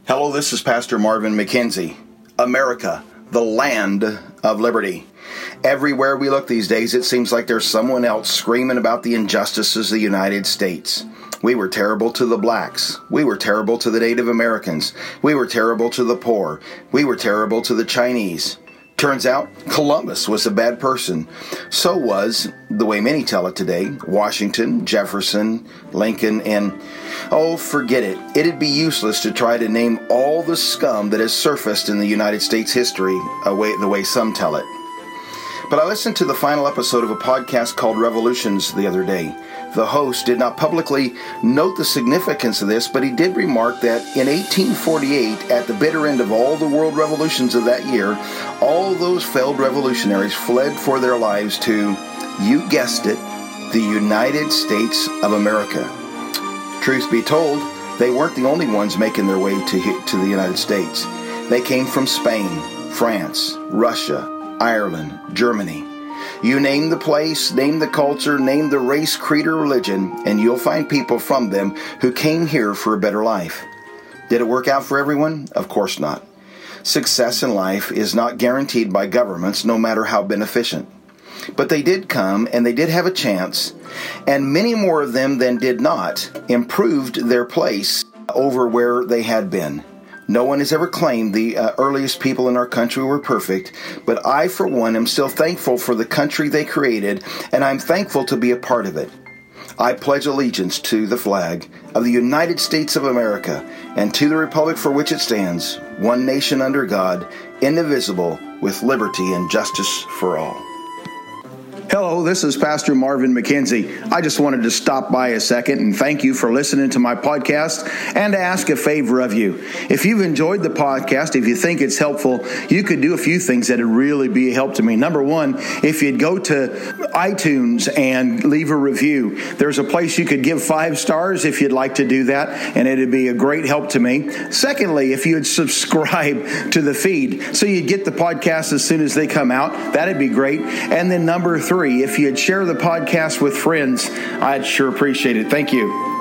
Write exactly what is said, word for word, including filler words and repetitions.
Hello, this is Pastor Marvin McKenzie. America, the land of liberty. Everywhere we look these days, it seems like there's someone else screaming about the injustices of the United States. We were terrible to the blacks. We were terrible to the Native Americans. We were terrible to the poor. We were terrible to the Chinese. Turns out Columbus was a bad person. So was, the way many tell it today, Washington, Jefferson, Lincoln, and, oh, forget it. It'd be useless to try to name all the scum that has surfaced in the United States history away, the way some tell it. But I listened to the final episode of a podcast called Revolutions the other day. The host did not publicly note the significance of this, but he did remark that in eighteen forty-eight, at the bitter end of all the world revolutions of that year, all those failed revolutionaries fled for their lives to, you guessed it, the United States of America. Truth be told, they weren't the only ones making their way to, to the United States. They came from Spain, France, Russia, Ireland, Germany. You name the place, name the culture, name the race, creed, or religion, and you'll find people from them who came here for a better life. Did it work out for everyone? Of course not. Success in life is not guaranteed by governments, no matter how beneficent. But they did come, and they did have a chance, and many more of them than did not improved their place over where they had been. No one has ever claimed the uh, earliest people in our country were perfect, but I, for one, am still thankful for the country they created, and I'm thankful to be a part of it. I pledge allegiance to the flag of the United States of America and to the republic for which it stands, one nation under God, indivisible, with liberty and justice for all. Hello, this is Pastor Marvin McKenzie. I just wanted to stop by a second and thank you for listening to my podcast and to ask a favor of you. If you've enjoyed the podcast, if you think it's helpful, you could do a few things that would really be a help to me. Number one, if you'd go to iTunes and leave a review, there's a place you could give five stars if you'd like to do that, and it'd be a great help to me. Secondly, if you'd subscribe to the feed so you'd get the podcast as soon as they come out, that'd be great. And then number three, if you'd share the podcast with friends, I'd sure appreciate it. Thank you.